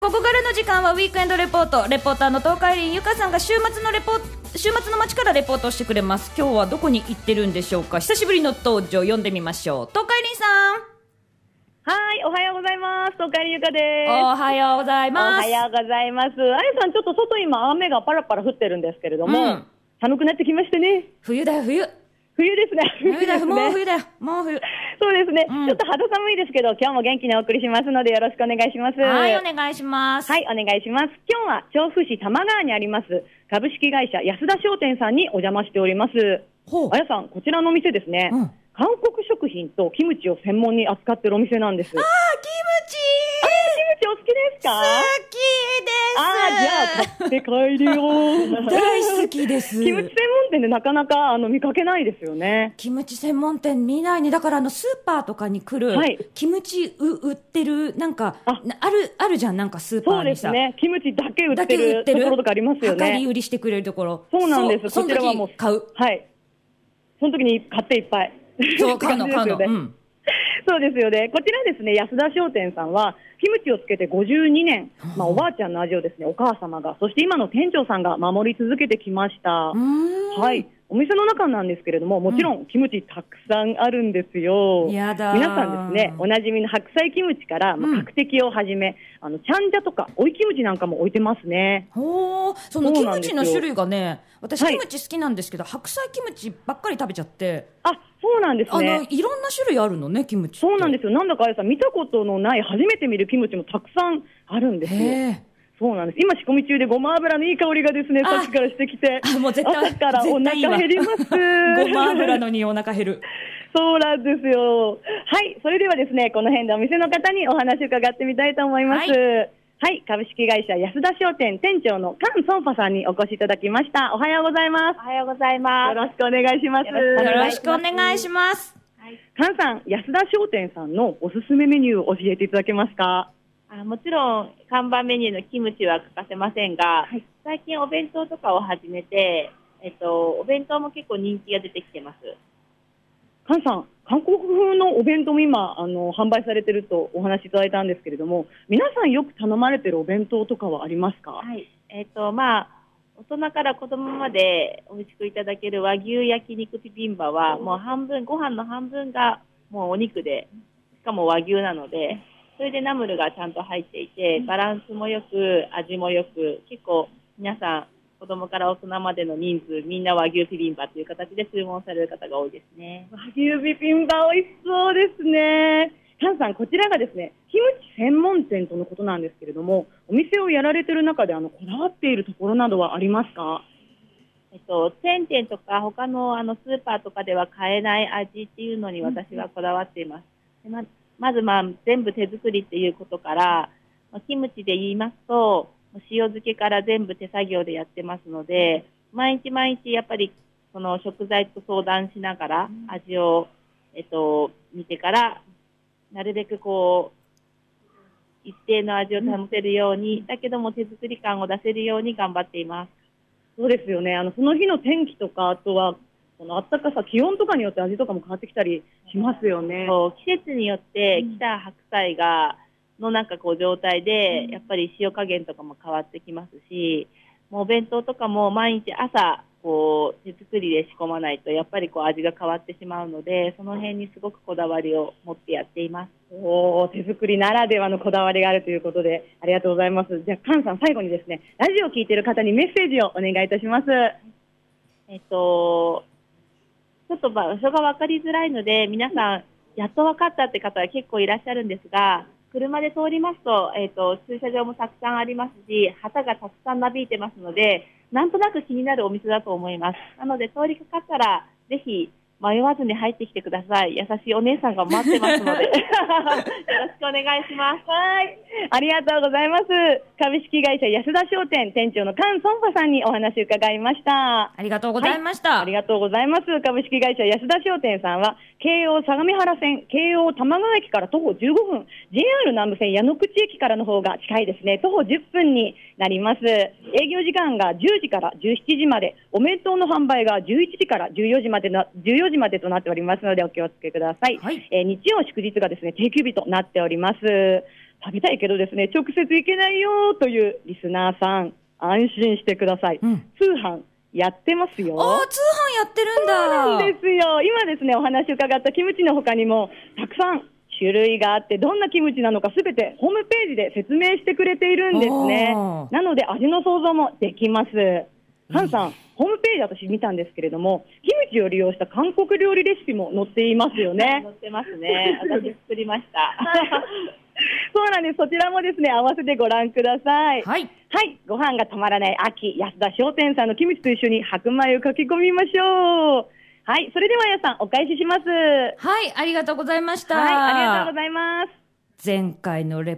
ここからの時間はウィークエンドレポート。レポーターの東海林ゆかさんが週末の街からレポートをしてくれます。今日はどこに行ってるんでしょうか。久しぶりの登場、読んでみましょう。東海林さん。 はい、おはようございます。東海林ゆかです。 おはようございます。 おはようございます。あやさん、ちょっと外今雨がパラパラ降ってるんですけれども、寒くなってきましてね。 冬だよ、冬ですね。 冬だよ、もう冬だよ、もう冬。 そうですね、ちょっと肌寒いですけど、今日も元気にお送りしますのでよろしくお願いします。 はい、お願いします。 はい、お願いします。今日は調布市多摩川にあります株式会社安田商店さんにお邪魔しております。あやさん、こちらのお店ですね、韓国食品とキムチを専門に扱ってるお店なんです。 キムチお好きですか？ 好きです。 じゃあ買って帰るよ。 大好きです。 キムチ専門店でなかなか見かけないですよね。 キムチ専門店見ないね。だからスーパーとかに来る、キムチ売ってるなんかあるじゃん、なんかスーパーにさ。 そうですね。キムチだけ売ってるところとかありますよね。 量り売りしてくれるところ。 そうなんです。こちらはもう買う。 はい。その時に買っていっぱい。 そう買うの。 そうですよね。こちらですね、安田商店さんはキムチをつけて52年、おばあちゃんの味をですね、お母様が、そして今の店長さんが守り続けてきました。はい。お店の中なんですけれども、もちろんキムチたくさんあるんですよ。 やだ。 皆さんですね、おなじみの白菜キムチから、角的をはじめ、チャンジャとか追いキムチなんかも置いてますね。 そのキムチの種類がね、私キムチ好きなんですけど、白菜キムチばっかり食べちゃって。 そうなんですね。 いろんな種類あるのね、キムチって。 そうなんですよ。なんだかあやさん、見たことのない、初めて見るキムチもたくさんあるんですよ。そうなんです。今仕込み中でごま油のいい香りがですね、さっきからしてきて、 もう絶対朝からお腹減ります。 ごま油のにお腹減る。 そうなんですよ。はい、それではですね、この辺でお店の方にお話を伺ってみたいと思います。はい、株式会社安田商店店長の菅ソンファさんにお越しいただきました。おはようございます。 おはようございます。 よろしくお願いします。 よろしくお願いします。 菅さん、安田商店さんのおすすめメニューを教えていただけますか？ もちろん看板メニューのキムチは欠かせませんが、最近お弁当とかを始めて、お弁当も結構人気が出てきてます。 菅さん、韓国風のお弁当も今販売されているとお話しいただいたんですけれども、皆さんよく頼まれているお弁当とかはありますか？ はい、大人から子供まで美味しくいただける和牛焼肉ビビンバはもう半分、ご飯の半分がもうお肉で、しかも和牛なので、それでナムルがちゃんと入っていて、バランスもよく味もよく、結構皆さん子供から大人までの人数みんな和牛ビビンバという形で注文される方が多いですね。 和牛ビビンバ美味しそうですね。菅さん、こちらがですね、キムチ専門店とのことなんですけれども、お店をやられている中でこだわっているところなどはありますか？ チェーン店とか他のスーパーとかでは買えない味っていうのに私はこだわっています。まず全部手作りっていうことから、キムチで言いますと塩漬けから全部手作業でやってますので、毎日毎日やっぱりその食材と相談しながら味を、見てからなるべく一定の味を保てるように、だけども手作り感を出せるように頑張っています。 そうですよね。その日の天気とか、あとは暖かさ、気温とかによって味とかも変わってきたりしますよね。 季節によって来た白菜の状態で、やっぱり塩加減とかも変わってきますし、もうお弁当とかも毎日朝手作りで仕込まないとやっぱり味が変わってしまうので、その辺にすごくこだわりを持ってやっています。 手作りならではのこだわりがあるということでありがとうございます。じゃあ菅さん、最後にですね、ラジオを聞いている方にメッセージをお願いいたします。 ちょっと場所が分かりづらいので、皆さんやっと分かったって方は結構いらっしゃるんですが、車で通りますと、駐車場もたくさんありますし、旗がたくさんなびいてますので、なんとなく気になるお店だと思います。なので通りかかったらぜひ迷わずに入ってきてください。優しいお姉さんが待ってますのでよろしくお願いします。 はい、ありがとうございます。株式会社安田商店店長の菅ソンファさんにお話を伺いました。 ありがとうございました。 ありがとうございます。株式会社安田商店さんは京王相模原線、京王玉川駅から徒歩15分、JR 南武線矢野口駅からの方が近いですね。徒歩10分になります。営業時間が10時から17時まで、お弁当の販売が11時から14時までとなっておりますのでお気をつけください。日曜祝日がですね定休日となっております。 食べたいけどですね、直接行けないよというリスナーさん、安心してください。通販やってますよ。 通販やってるんだ。 そうなんですよ。今ですね、お話伺ったキムチの他にもたくさん種類があって、どんなキムチなのかすべてホームページで説明してくれているんですね。なので味の想像もできます。ハンさん、ホームページ私見たんですけれども、キムチを利用した韓国料理レシピも載っていますよね。 載ってますね。私作りました。 そうなんです。そちらもですね、合わせてご覧ください。 はい。 はい。ご飯が止まらない秋、安田商店さんのキムチと一緒に白米をかき込みましょう。はい。それではやさん、お返しします。 はい。ありがとうございました。 はい。ありがとうございます。 前回のレ